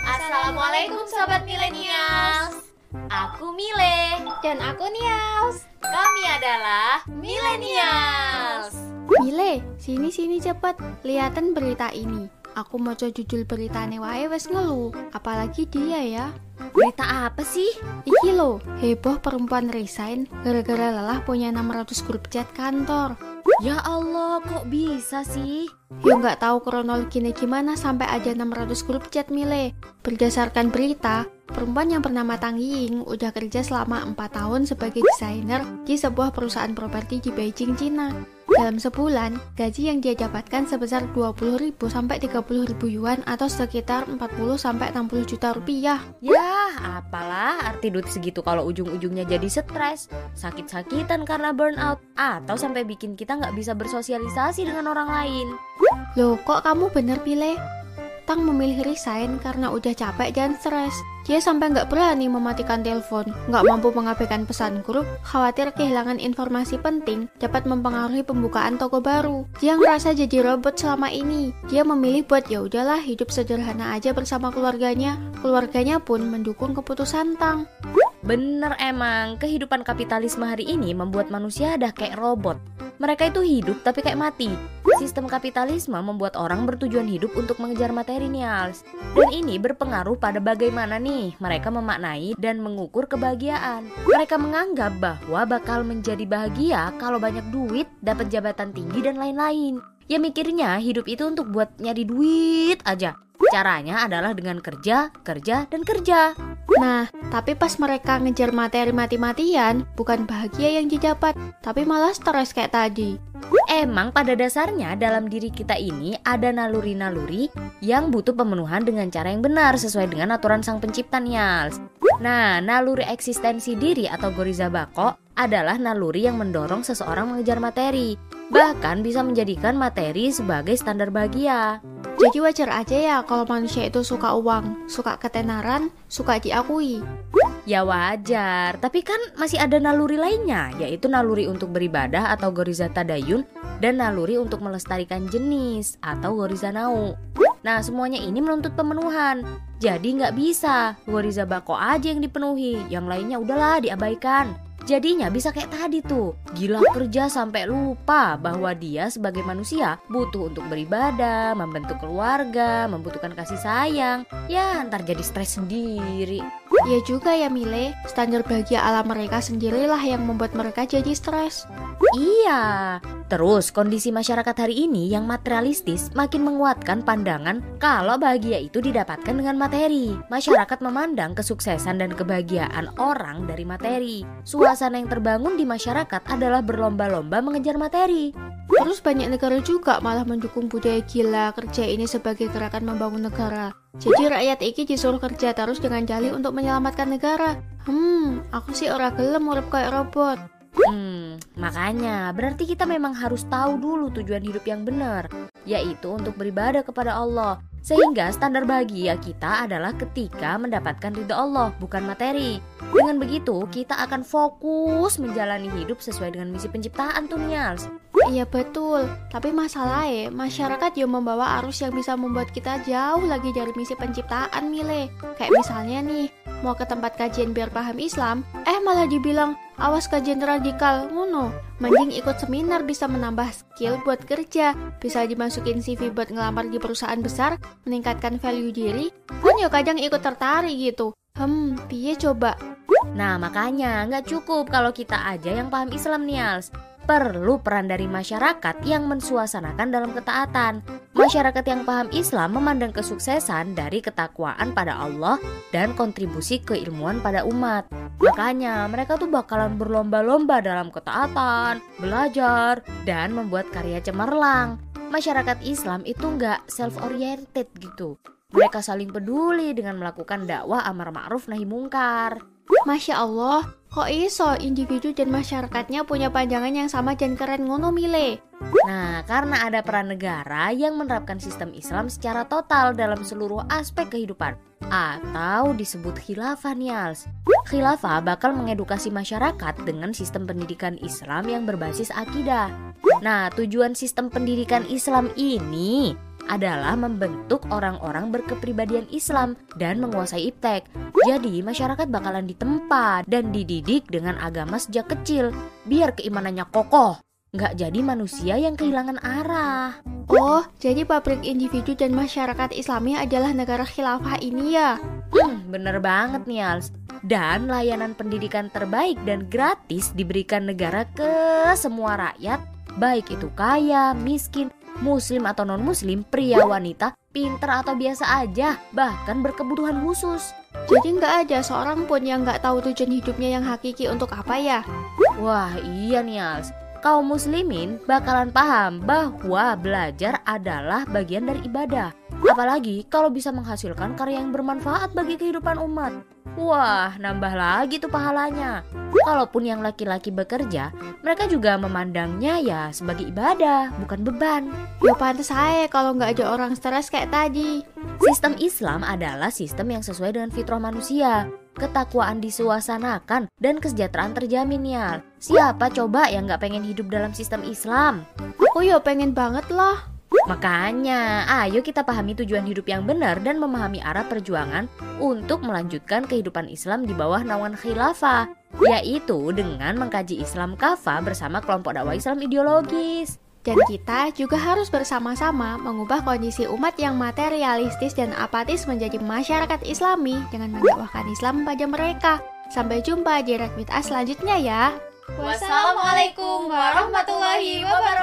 Assalamualaikum Sobat Milenials. Aku Mile. Dan aku Nials. Kami adalah Milenials. Mile, sini cepet. Liatin berita ini. Aku mau judul beritane wae wes ngeluh. Apalagi dia ya. Berita apa sih? Iki lo, heboh perempuan resign gara-gara lelah punya 600 grup chat kantor. Ya Allah, kok bisa sih? Ya nggak tahu kronologinya gimana sampai ada 600 grup chat Mile. Berdasarkan berita, perempuan yang bernama Tang Ying udah kerja selama 4 tahun sebagai desainer di sebuah perusahaan properti di Beijing, Cina. Dalam sebulan, gaji yang dia dapatkan sebesar 20.000 sampai 30.000 yuan atau sekitar 40 sampai 60 juta rupiah. Yah, apalah arti duit segitu kalau ujung-ujungnya jadi stres, sakit-sakitan karena burnout, atau sampai bikin kita nggak bisa bersosialisasi dengan orang lain. Loh, kok kamu bener pilih? Tang memilih resign karena udah capek dan stres. Dia sampai nggak berani mematikan telepon, nggak mampu mengabaikan pesan grup, khawatir kehilangan informasi penting dapat mempengaruhi pembukaan toko baru. Dia ngerasa jadi robot selama ini. Dia memilih buat ya udahlah hidup sederhana aja bersama keluarganya. Keluarganya pun mendukung keputusan Tang. Bener emang, kehidupan kapitalisme hari ini membuat manusia dah kayak robot. Mereka itu hidup tapi kayak mati. Sistem kapitalisme membuat orang bertujuan hidup untuk mengejar materi Nials. Dan ini berpengaruh pada bagaimana nih mereka memaknai dan mengukur kebahagiaan. Mereka menganggap bahwa bakal menjadi bahagia kalau banyak duit, dapat jabatan tinggi dan lain-lain. Ya mikirnya hidup itu untuk buat nyari duit aja. Caranya adalah dengan kerja, dan kerja. Nah, tapi pas mereka ngejar materi mati-matian, bukan bahagia yang didapat, tapi malah stres kayak tadi. Emang pada dasarnya dalam diri kita ini ada naluri-naluri yang butuh pemenuhan dengan cara yang benar sesuai dengan aturan sang pencipta Nials. Nah, naluri eksistensi diri atau Goriza Bako adalah naluri yang mendorong seseorang mengejar materi, bahkan bisa menjadikan materi sebagai standar bahagia. Jadi wajar aja ya kalau manusia itu suka uang, suka ketenaran, suka diakui. Ya wajar, tapi kan masih ada naluri lainnya, yaitu naluri untuk beribadah atau Goriza Tadayun dan naluri untuk melestarikan jenis atau Goriza Nau. Nah, semuanya ini menuntut pemenuhan. Jadi nggak bisa Goriza Bako aja yang dipenuhi, yang lainnya udahlah diabaikan. Jadinya bisa kayak tadi tuh, gila kerja sampai lupa bahwa dia sebagai manusia butuh untuk beribadah, membentuk keluarga, membutuhkan kasih sayang. Ya ntar jadi stres sendiri. Ya juga ya Mile, standar bahagia ala mereka sendirilah yang membuat mereka jadi stres. Iya, terus kondisi masyarakat hari ini yang materialistis makin menguatkan pandangan kalau bahagia itu didapatkan dengan materi. Masyarakat memandang kesuksesan dan kebahagiaan orang dari materi. Suasana yang terbangun di masyarakat adalah berlomba-lomba mengejar materi. Terus banyak negara juga malah mendukung budaya gila kerja ini sebagai gerakan membangun negara. Jadi rakyat iki disuruh kerja terus dengan dalih untuk menyelamatkan negara. Aku sih ora gelem urip kayak robot. Makanya berarti kita memang harus tahu dulu tujuan hidup yang benar, yaitu untuk beribadah kepada Allah. Sehingga standar bahagia kita adalah ketika mendapatkan ridha Allah, bukan materi. Dengan begitu kita akan fokus menjalani hidup sesuai dengan misi penciptaan tuh Nials. Iya betul, tapi masalahnya masyarakat yang membawa arus yang bisa membuat kita jauh lagi dari misi penciptaan Mile. Kayak misalnya nih, mau ke tempat kajian biar paham Islam, malah dibilang awas kajian radikal, ngono. Mending ikut seminar bisa menambah skill buat kerja, bisa dimasukin CV buat ngelamar di perusahaan besar, meningkatkan value diri. Kan ya kadang ikut tertarik gitu. Piye coba? Nah makanya nggak cukup kalau kita aja yang paham Islam Nials. Perlu peran dari masyarakat yang mensuasanakan dalam ketaatan. Masyarakat yang paham Islam memandang kesuksesan dari ketakwaan pada Allah dan kontribusi keilmuan pada umat. Makanya mereka tuh bakalan berlomba-lomba dalam ketaatan, belajar, dan membuat karya cemerlang. Masyarakat Islam itu nggak self-oriented gitu. Mereka saling peduli dengan melakukan dakwah amar ma'ruf nahi mungkar. Masya Allah, kok iso individu dan masyarakatnya punya pandangan yang sama dan keren ngono Mile? Nah, karena ada peran negara yang menerapkan sistem Islam secara total dalam seluruh aspek kehidupan, atau disebut khilafah Nials. Khilafah bakal mengedukasi masyarakat dengan sistem pendidikan Islam yang berbasis akidah. Nah, tujuan sistem pendidikan Islam ini adalah membentuk orang-orang berkepribadian Islam dan menguasai iptek. Jadi masyarakat bakalan ditempa dan dididik dengan agama sejak kecil biar keimanannya kokoh, nggak jadi manusia yang kehilangan arah. Oh, jadi pabrik individu dan masyarakat Islami adalah negara khilafah ini ya? Bener banget nih Als. Dan layanan pendidikan terbaik dan gratis diberikan negara ke semua rakyat, baik itu kaya, miskin, muslim atau non-muslim, pria, wanita, pinter atau biasa aja, bahkan berkebutuhan khusus. Jadi nggak ada seorang pun yang nggak tahu tujuan hidupnya yang hakiki untuk apa ya? Wah iya nih Als. Kaum muslimin bakalan paham bahwa belajar adalah bagian dari ibadah. Apalagi kalau bisa menghasilkan karya yang bermanfaat bagi kehidupan umat. Wah, nambah lagi tuh pahalanya. Kalaupun yang laki-laki bekerja, mereka juga memandangnya ya sebagai ibadah, bukan beban. Ya pantes aja kalau nggak ada orang stres kayak tadi. Sistem Islam adalah sistem yang sesuai dengan fitrah manusia. Ketakwaan disuasanakan dan kesejahteraan terjamin ya. Siapa coba yang gak pengen hidup dalam sistem Islam? Aku ya pengen banget lah. Makanya, ayo kita pahami tujuan hidup yang benar dan memahami arah perjuangan untuk melanjutkan kehidupan Islam di bawah naungan khilafah, yaitu dengan mengkaji Islam kafah bersama kelompok dakwah Islam ideologis. Dan kita juga harus bersama-sama mengubah kondisi umat yang materialistis dan apatis menjadi masyarakat Islami dengan mendakwahkan Islam pada mereka. Sampai jumpa di Rekwit selanjutnya ya. Wassalamualaikum warahmatullahi wabarakatuh.